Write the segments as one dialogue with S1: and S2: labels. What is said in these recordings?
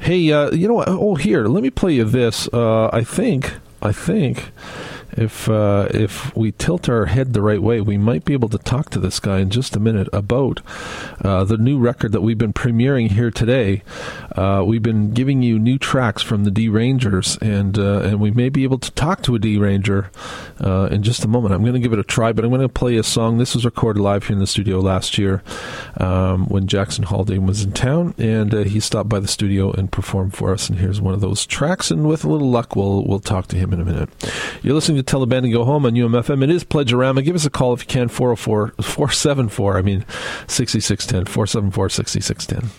S1: Hey, you know what? Oh, here, let me play you this. I think if we tilt our head the right way, we might be able to talk to this guy in just a minute about the new record that we've been premiering here today. We've been giving you new tracks from the D Rangers, and we may be able to talk to a D Ranger in just a moment. I'm going to give it a try, but I'm going to play a song. This was recorded live here in the studio last year when Jackson Haldane was in town, and he stopped by the studio and performed for us. And here's one of those tracks, and with a little luck, we'll talk to him in a minute. You're listening to Tell the Band to Go Home on UMFM. It is Pledge-A-Rama. Give us a call if you can, 474-6610, 474-6610.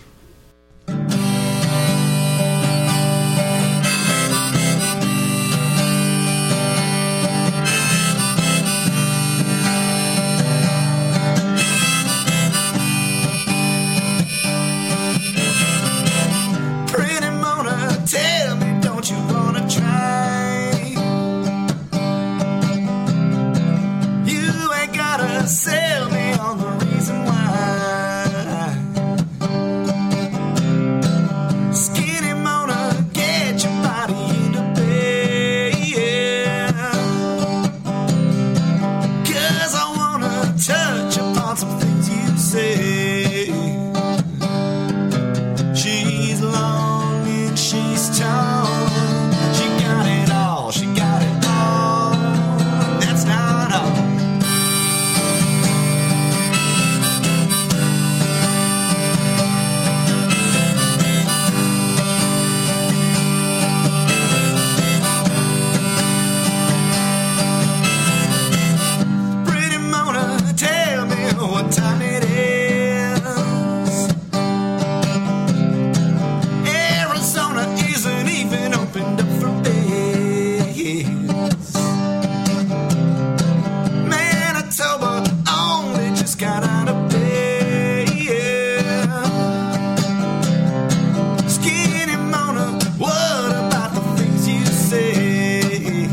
S2: Sell me on the reason why. Skinny Mona, get your body into bed. Cause I wanna touch upon some things you say. She's long and she's tall. She got it all, she got it all. That's not all. Time it is. Arizona isn't even opened up for bids. Manitoba only just got out of bed. Skinny Mona, what about the things you say?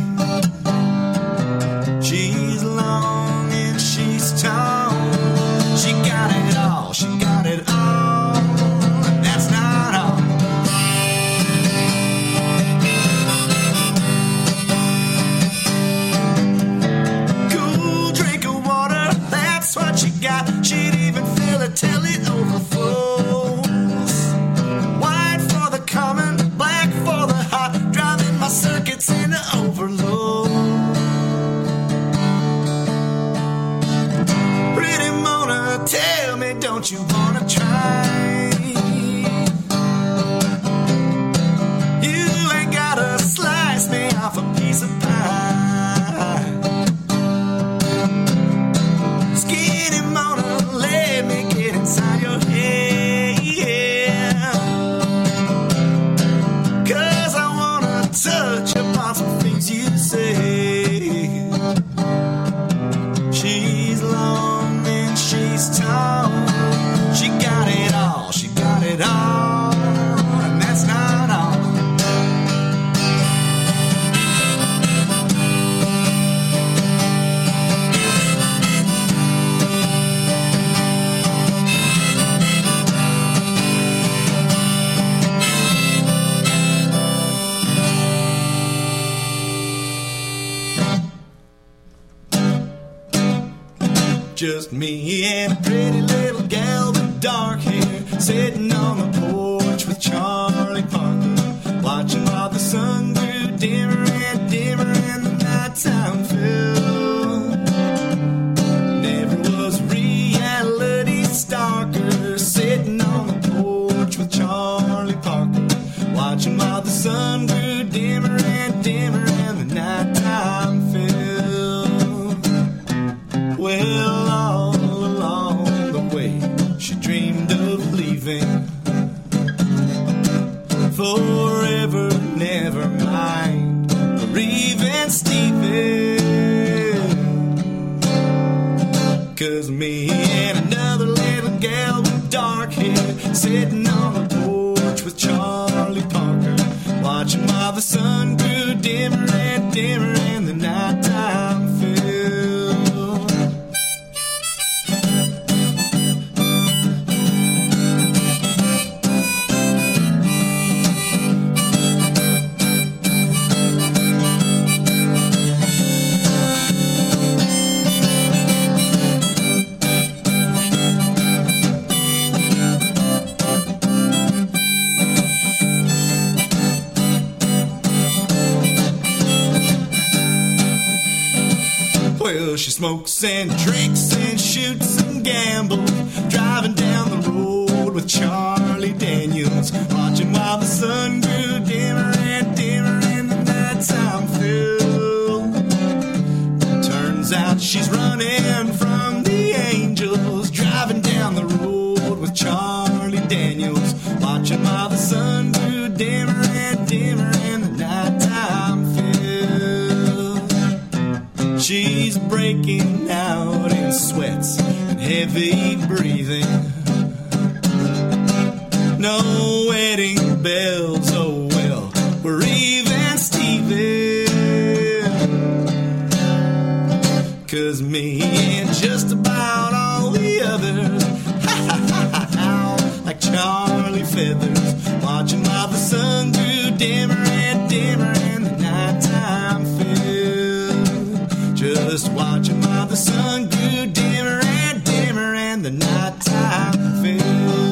S2: She's long and she's tall. She got it all, she got it all, and that's not all. Cool drink of water, that's what she got. She'd even fill it till it overflows. White for the common, black for the hot, driving my circuits into overload. Tell me, don't you wanna try? You ain't gotta slice me off a piece of pie. Skinny Mona, let me get inside your head. Cause I wanna touch upon some things you say. She's long and she's tall. She got it all, she got it all, and that's not all. Just me and a pretty little gal with dark hair, sitting on the porch with Charlie Parker, watching while the sun grew dimmer and dimmer and the nighttime fell. Never was reality starker, sitting on the porch with Charlie Parker, watching while the sun grew dimmer and dimmer and the nighttime fell. Well, all along the way, she dreamed of leaving forever, never mind, or even Stephen. 'Cause me and another little gal with dark hair, sitting on the porch with Charlie Parker, watching while the sun grew dimmer and dimmer and the nighttime fell. smokes and drinks and shoots and gambles, driving down the road with Charlie Daniels, watching while the sun grew dimmer and dimmer and the nighttime fell. Turns out she's running from the angels, driving down the road with Charlie Daniels, watching while the sun grew dimmer and dimmer and the nighttime fell. She's breaking out in sweats and heavy breathing. No wedding bells, oh well, we're even Steven. 'Cause me and just about all the others, like Charlie Feathers, watching while the sun grew dimmer and dimmer and the nighttime fell. Just watching while the sun grew dimmer and dimmer and the nighttime fell.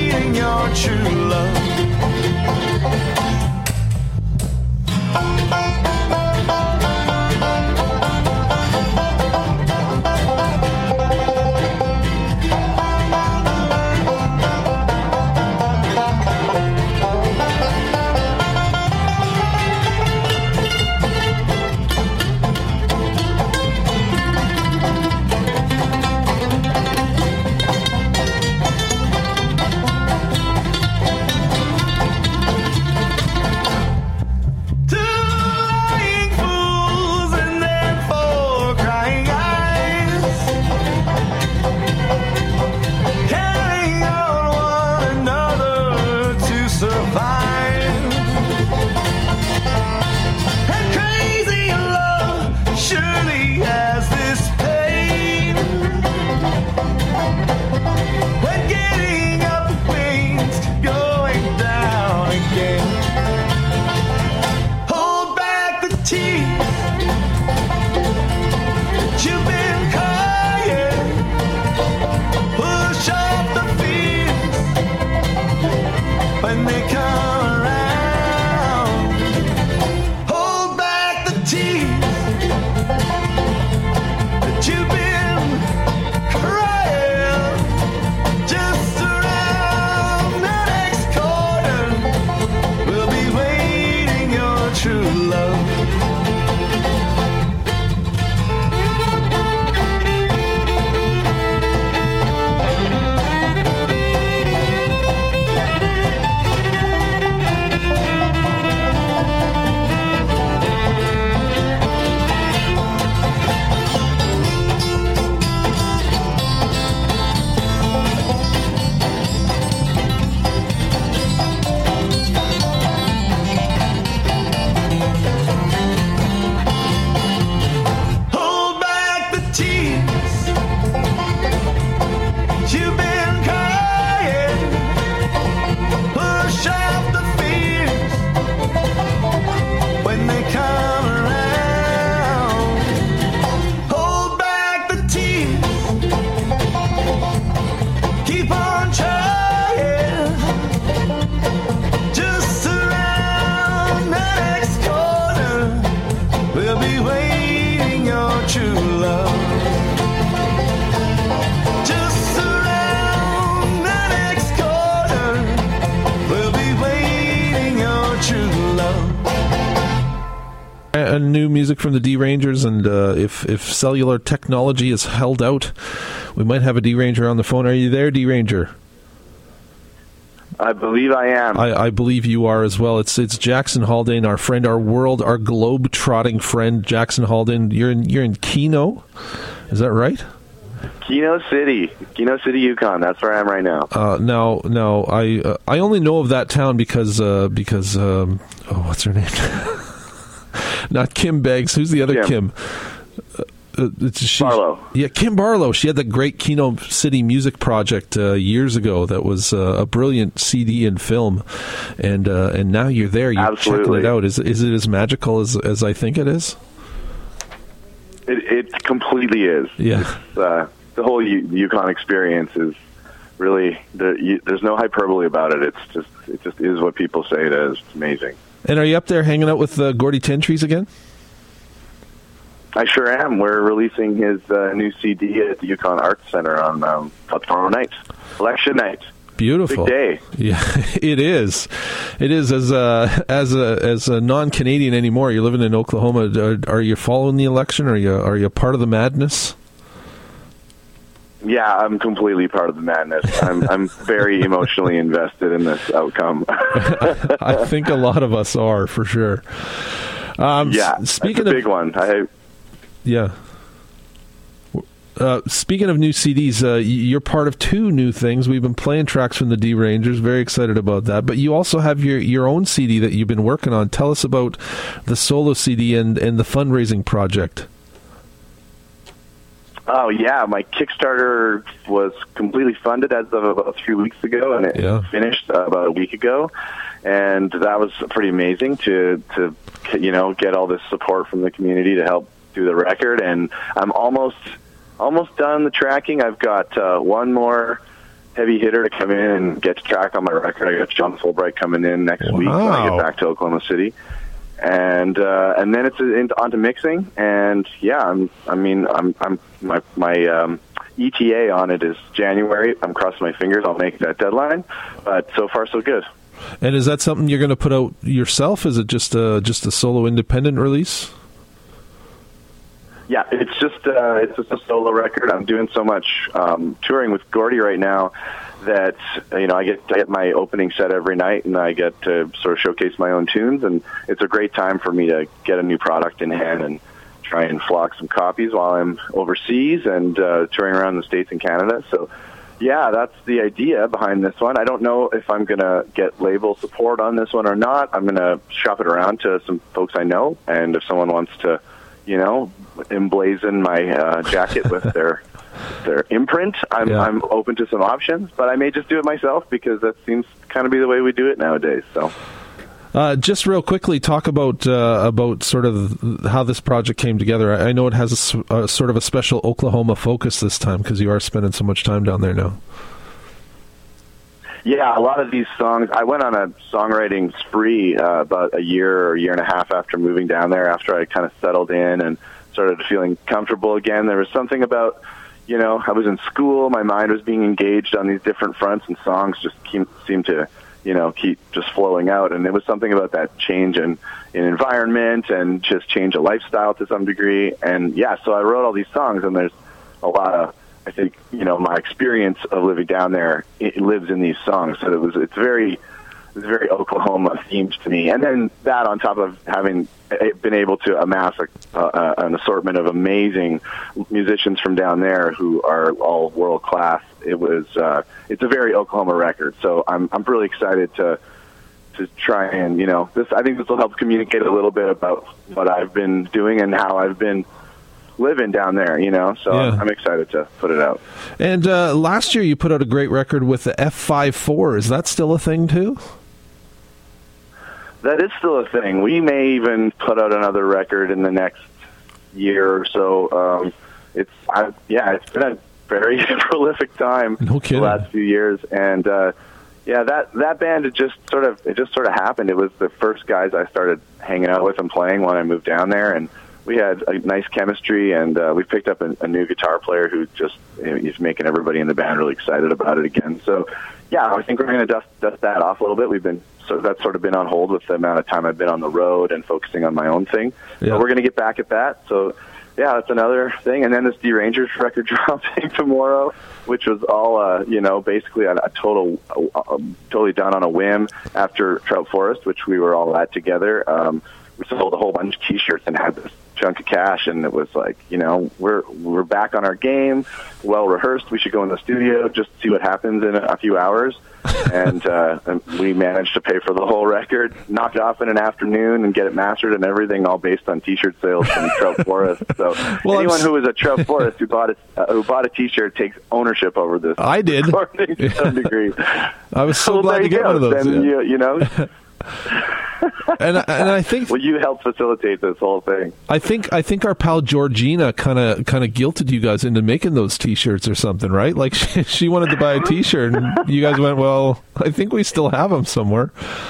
S2: True love.
S1: new music from the D Rangers, and if cellular technology is held out, we might have a D Ranger on the phone. Are you there, D Ranger?
S3: I believe I am.
S1: I believe you are as well. It's Jackson Haldane, our friend, our globe-trotting friend, Jackson Haldane. You're in Keno, is that right?
S3: Keno City, Yukon. That's where I am right now.
S1: Now, I only know of that town because what's her name? Not Kim Beggs. Who's the other Kim?
S3: Barlow.
S1: Yeah, Kim Barlow. She had that great Keno City music project years ago that was a brilliant CD and film, and now you're there. You're checking it out. Is it as magical as I think it is?
S3: It completely is.
S1: Yeah.
S3: The whole Yukon experience is really there's no hyperbole about it. It just is what people say it is. It's amazing.
S1: And are you up there hanging out with Gordy Tentries again?
S3: I sure am. We're releasing his new CD at the Yukon Arts Center on tomorrow night, election night.
S1: Beautiful.
S3: Big day.
S1: Yeah, it is. It is. As a non-Canadian anymore, you're living in Oklahoma. Are you following the election? Are you part of the madness?
S3: Yeah, I'm completely part of the madness. I'm very emotionally invested in this outcome.
S1: I think a lot of us are, for sure.
S3: Speaking that's a big one.
S1: Yeah. Speaking of new CDs, you're part of two new things. We've been playing tracks from the D Rangers. Very excited about that. But you also have your own CD that you've been working on. Tell us about the solo CD and the fundraising project.
S3: Oh, yeah. My Kickstarter was completely funded as of about 3 weeks ago, and it finished about a week ago. And that was pretty amazing to get all this support from the community to help do the record. And I'm almost done the tracking. I've got one more heavy hitter to come in and get to track on my record. I got John Fulbright coming in next week when I get back to Oklahoma City. And then it's onto mixing, and my ETA on it is January. I'm crossing my fingers I'll make that deadline, but so far so good.
S1: And is that something you're going to put out yourself? Is it just a solo independent release?
S3: Yeah, it's just a solo record. I'm doing so much touring with Gordy right now that I get my opening set every night, and I get to sort of showcase my own tunes, and it's a great time for me to get a new product in hand and try and flock some copies while I'm overseas and touring around the States and Canada. So, yeah, that's the idea behind this one. I don't know if I'm going to get label support on this one or not. I'm going to shop it around to some folks I know, and if someone wants to, emblazon my jacket with their imprint, I'm open to some options, but I may just do it myself because that seems to kind of be the way we do it nowadays. So,
S1: just real quickly, talk about sort of how this project came together. I know it has a sort of a special Oklahoma focus this time because you are spending so much time down there now.
S3: Yeah, a lot of these songs, I went on a songwriting spree about a year and a half after moving down there, after I kind of settled in and started feeling comfortable again. There was something about, I was in school, my mind was being engaged on these different fronts, and songs just seemed to, keep just flowing out. And there was something about that change in environment and just change of lifestyle to some degree. And yeah, so I wrote all these songs, and there's a lot of, I think, my experience of living down there, it lives in these songs. So it's very Oklahoma themed to me. And then that on top of having been able to amass an assortment of amazing musicians from down there who are all world class, it's a very Oklahoma record. So I'm really excited to try and, I think this will help communicate a little bit about what I've been doing and how I've been living down there, so yeah. I'm excited to put it out.
S1: And last year you put out a great record with the F54. Is that still a thing too?
S3: That is still a thing. We may even put out another record in the next year or so. It's been a very prolific time.
S1: No kidding.
S3: The last few years, and that band it just sort of happened. It was the first guys I started hanging out with and playing when I moved down there, and we had a nice chemistry, and we picked up a new guitar player who just he's making everybody in the band really excited about it again. So, yeah, I think we're going to dust that off a little bit. That's sort of been on hold with the amount of time I've been on the road and focusing on my own thing.
S1: Yeah.
S3: But we're going to get back at that. So, yeah, that's another thing. And then this Derangers record dropping tomorrow, which was all, basically totally done on a whim after Trout Forest, which we were all at together. We sold a whole bunch of T-shirts and had this chunk of cash, and it was like, we're back on our game, well rehearsed. We should go in the studio, just see what happens in a few hours. And we managed to pay for the whole record, knock it off in an afternoon, and get it mastered and everything, all based on T-shirt sales from Trout Forest. So anyone who was at Trout Forest who bought a T-shirt takes ownership over this.
S1: I did,
S3: to some degree.
S1: I was so glad to get one of those.
S3: Then,
S1: yeah. and I think
S3: you helped facilitate this whole thing.
S1: I think our pal Georgina kind of guilted you guys into making those T-shirts or something, right? Like she wanted to buy a T-shirt, and you guys went, "Well, I think we still have them somewhere."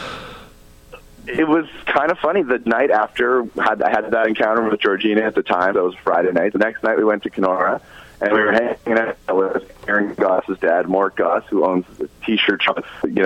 S3: It was kind of funny. The night after I had that encounter with Georgina at the time, that was Friday night. The next night we went to Kenora, and we were hanging out with Aaron Goss's dad, Mort Goss, who owns the T-shirt shop,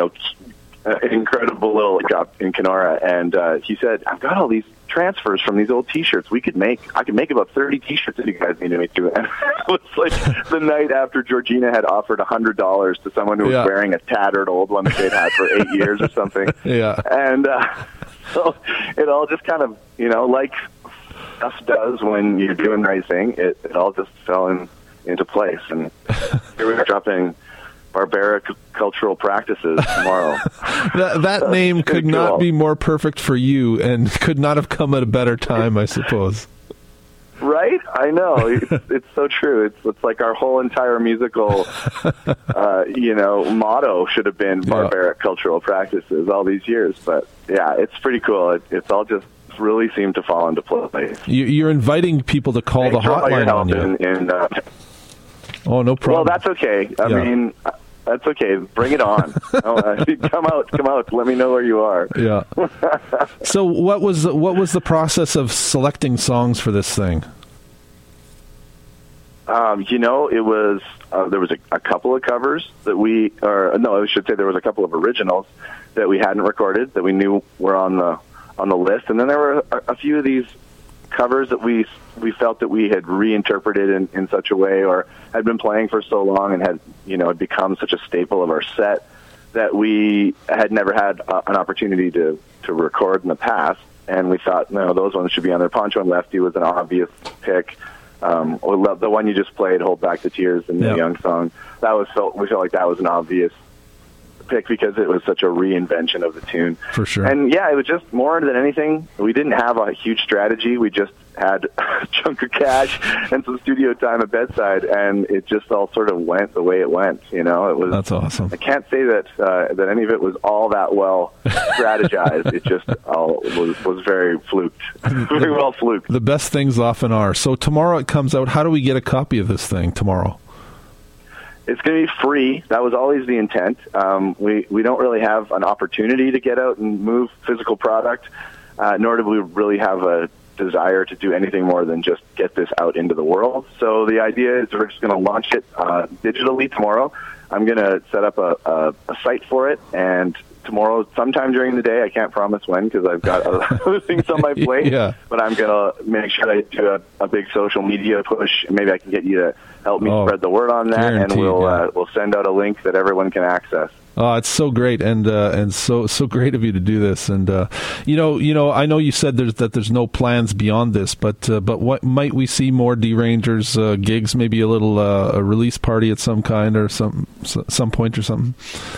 S3: an incredible little shop in Kenora. And he said, "I've got all these transfers from these old T-shirts. I could make about 30 T-shirts if you guys need me to." And it was like the night after Georgina had offered $100 to someone who was wearing a tattered old one that they'd had for 8 years or something.
S1: Yeah.
S3: And so it all just kind of, like stuff does when you're doing the right thing, it all just fell into place. And here we are dropping Barbaric Cultural Practices tomorrow.
S1: that name could not be more perfect for you, and could not have come at a better time, I suppose.
S3: Right? I know. It's so true. It's like our whole entire musical, motto should have been Barbaric Cultural Practices all these years. But yeah, it's pretty cool. It's all just really seemed to fall into place.
S1: You're inviting people to call the hotline on you. Oh, no problem.
S3: Well, that's okay. I mean, that's okay. Bring it on. Come out. Let me know where you are.
S1: Yeah. So, what was the process of selecting songs for this thing?
S3: It was there was a couple of covers that I should say there was a couple of originals that we hadn't recorded that we knew were on the list, and then there were a few of these covers that we felt that we had reinterpreted in such a way, or had been playing for so long and had become such a staple of our set that we had never had an opportunity to record in the past. And we thought, no, those ones should be on there. Poncho and Lefty was an obvious pick. The one you just played, Hold Back the Tears, and the Young song, we felt like that was an obvious pick because it was such a reinvention of the tune.
S1: For sure.
S3: And yeah, it was just more than anything, we didn't have a huge strategy. We just had a chunk of cash and some studio time at bedside, and it just all sort of went the way it went. It was.
S1: That's awesome.
S3: I can't say that any of it was all that well strategized. It just all was very fluked, very well fluked.
S1: The best things often are. So tomorrow it comes out. How do we get a copy of this thing tomorrow?
S3: It's going to be free. That was always the intent. We don't really have an opportunity to get out and move physical product, nor do we really have a desire to do anything more than just get this out into the world. So the idea is we're just going to launch it digitally tomorrow. I'm going to set up a site for it, and tomorrow, sometime during the day, I can't promise when because I've got other things on my plate, but I'm going to make sure I do a big social media push. Maybe I can get you to help me spread the word on that, and we'll send out a link that everyone can access.
S1: Oh, it's so great, and so great of you to do this. And I know you said there's no plans beyond this, but what might we see more Derangers gigs? Maybe a little a release party at some kind or some point or something.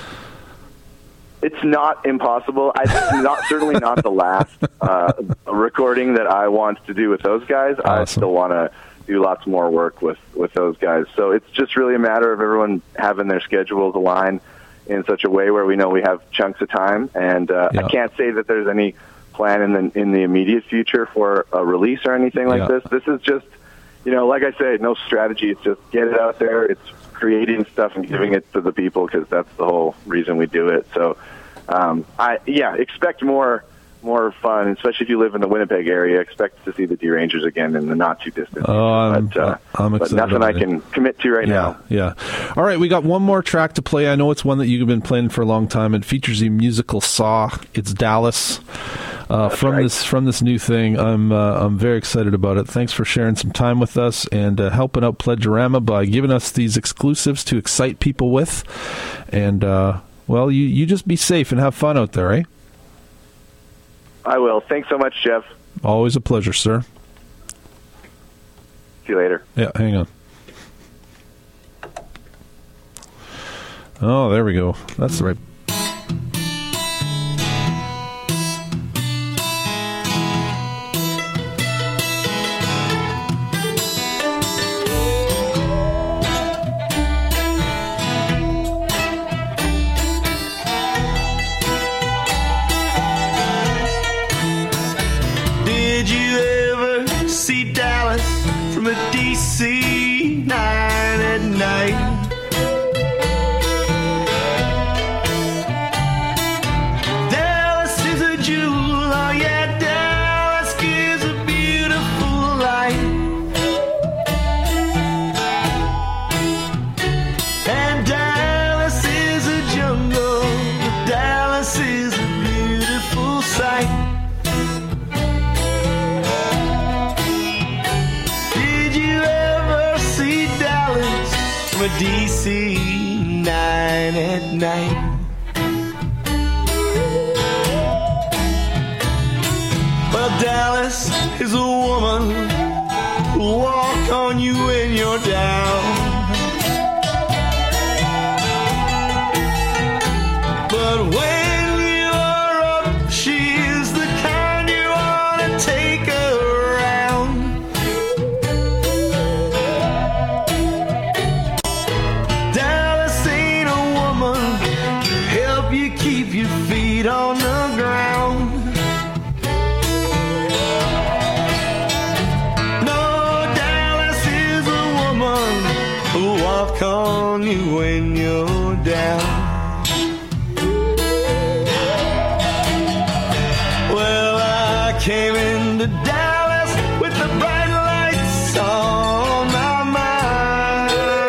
S3: It's not impossible. Certainly not the last recording that I want to do with those guys. Awesome. I still want to do lots more work with those guys. So it's just really a matter of everyone having their schedules align in such a way where we know we have chunks of time. And I can't say that there's any plan in the immediate future for a release or anything like this. This is just, like I said, no strategy. It's just get it out there. It's creating stuff and giving it to the people because that's the whole reason we do it. So, expect more more fun, especially if you live in the Winnipeg area. Expect to see the D-Rangers again in the not too distant future.
S1: I'm
S3: but
S1: excited.
S3: Nothing I can commit to right now.
S1: Yeah. All right, we got one more track to play. I know it's one that you've been playing for a long time. It features a musical saw. It's Dallas. From this new thing. I'm very excited about it. Thanks for sharing some time with us and helping out Pledgerama by giving us these exclusives to excite people with. And well, you just be safe and have fun out there, eh?
S3: I will. Thanks so much, Jeff.
S1: Always a pleasure, sir.
S3: See you later.
S1: Yeah, hang on. Oh, there we go. That's the right.
S2: Did you ever see Dallas from a DC 9 at night? Dallas is a jewel, oh yeah, Dallas gives a beautiful light. And Dallas is a jungle, but Dallas is a beautiful sight. A DC 9 at night. Well, Dallas is a woman who'll walk on you when you're down. But when you're up, she is the kind you want to take around. Keep your feet on the ground. No, Dallas is a woman who'll walk on you when you're down. Well, I came into Dallas with the bright lights on my mind.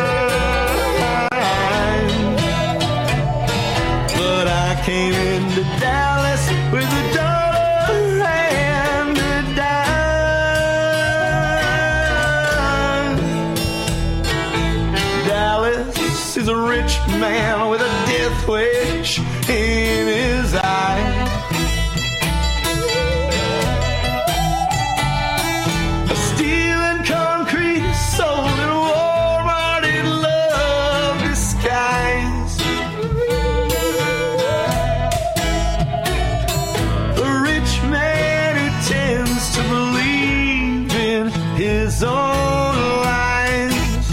S2: But I came into Dallas with a dollar and a dime. Dallas is a rich man with a death wish in his eye. A steel and concrete soul and warm-hearted love disguise. A rich man who tends to believe in his own lies.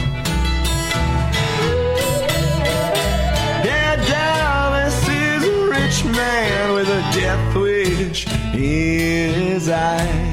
S2: Yeah, Dallas is a rich man with a death wish in his eyes.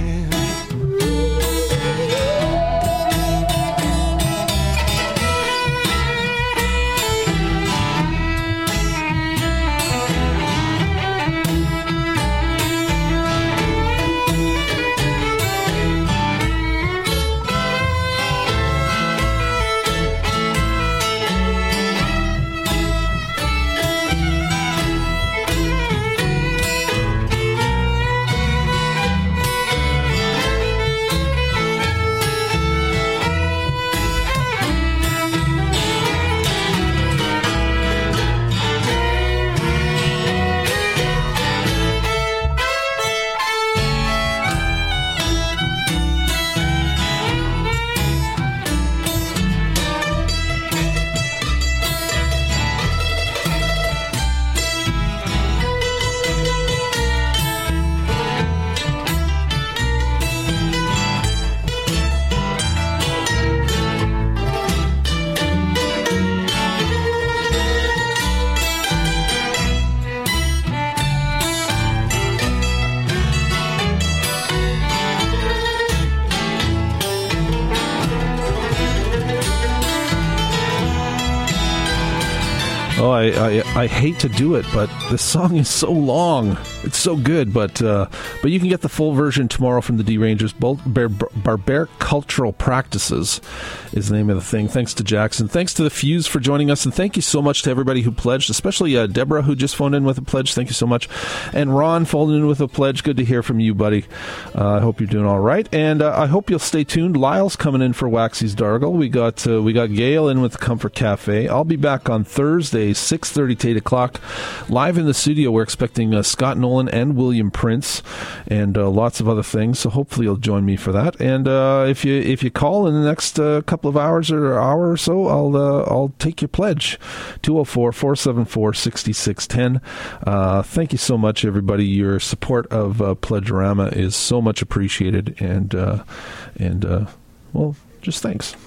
S1: Oh, I hate to do it, but this song is so long. It's so good, but you can get the full version tomorrow from the D-Rangers. Barbaric Cultural Practices is the name of the thing. Thanks to Jackson. Thanks to the Fuse for joining us, and thank you so much to everybody who pledged, especially Deborah, who just phoned in with a pledge. Thank you so much. And Ron phoned in with a pledge. Good to hear from you, buddy. I hope you're doing all right, and I hope you'll stay tuned. Lyle's coming in for Waxy's Dargle. We got Gail in with the Comfort Cafe. I'll be back on Thursday, 6:30 to 8 o'clock. Live in the studio, we're expecting Scott Nolan and William Prince and lots of other things, so hopefully you'll join me for that. And if you call in the next couple of hours or hour or so, I'll take your pledge. 204-474-6610. Thank you so much, everybody. Your support of Pledgerama is so much appreciated, and well, just thanks.